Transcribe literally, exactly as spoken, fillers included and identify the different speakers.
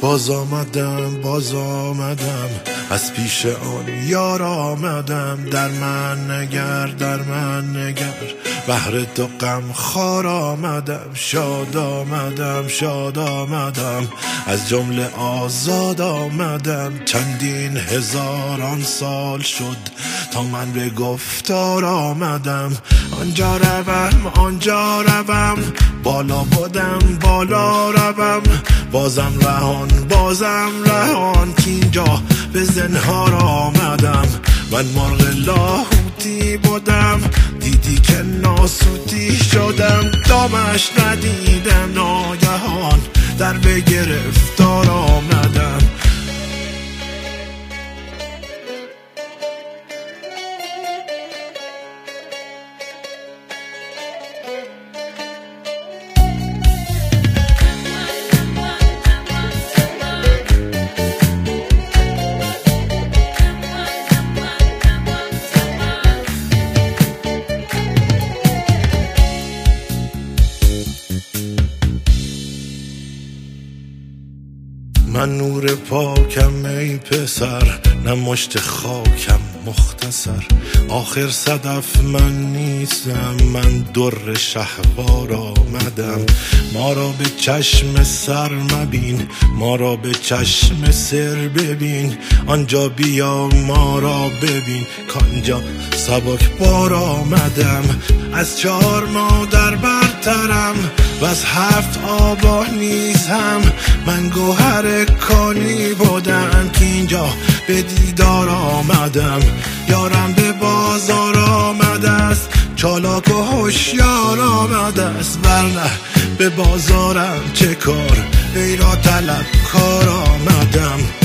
Speaker 1: باز آمدم باز آمدم از پیش آن یار آمدم. در من نگر در من نگر بهر تو غم خوار آمدم. شاد آمدم شاد آمدم از جمله آزاد آمدم. چندین هزاران سال شد تا من به گفتار آمدم. آنجا روم آنجا روم بالا بودم بالا روم. بازم رهان بازم رهان که اینجا به زنهار آمدم. من مرغ لاهوتی بودم دیدی که ناسوتی شدم. دامش ندیدم ناگهان در به گرفتار آمدم. من نور پاکم ای پسر نه مشت خاکم مختصر. آخر صدف من نیستم من در شهوار آمدم. ما را به چشم سر مبین ما را به چشم سر ببین. آنجا بیا ما را ببین کانجا سبک بار آمدم. از چهار مادر برترم و از هفت آبا نیزم. من گوهر کانی بودم که اینجا به دیدار آمدم. یارم به بازار آمده است چالاک و هوشیار آمده است. ورنه به بازارم چه کار ای را طلب کار آمدم.